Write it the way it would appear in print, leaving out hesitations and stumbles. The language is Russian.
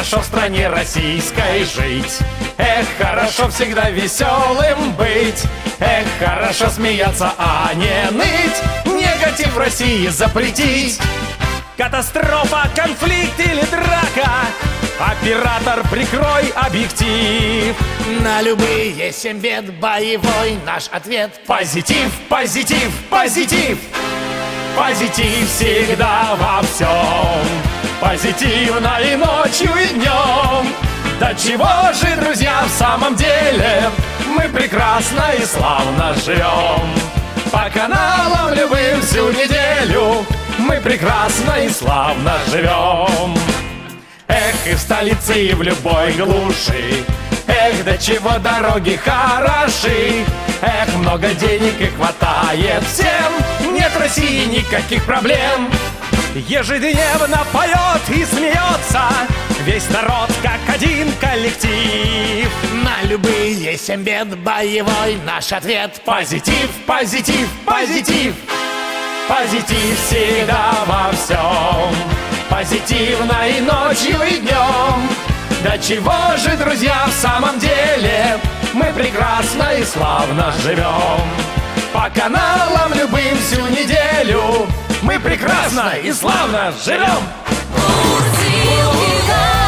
хорошо в стране российской жить. Эх, хорошо всегда веселым быть. Эх, хорошо смеяться, а не ныть. Негатив в России запретить. Катастрофа, конфликт или драка, оператор, прикрой объектив. На любые 7 бед боевой наш ответ. Позитив, позитив, позитив. Позитив всегда во всем. Позитивно и ночью, и днем. Да чего же, друзья, в самом деле мы прекрасно и славно живем. По каналам любым всю неделю мы прекрасно и славно живем. Эх, и в столице, и в любой глуши. Эх, до чего дороги хороши. Эх, много денег и хватает всем. Нет в России никаких проблем. Ежедневно поет и смеется весь народ как один коллектив. На любые 7 бед боевой наш ответ. Позитив, позитив, позитив. Позитив всегда во всем. Позитивно и ночью, и днем. Да чего же, друзья, в самом деле мы прекрасно и славно живем. По каналам любым всю неделю мы прекрасно и славно живем. Мурзилки.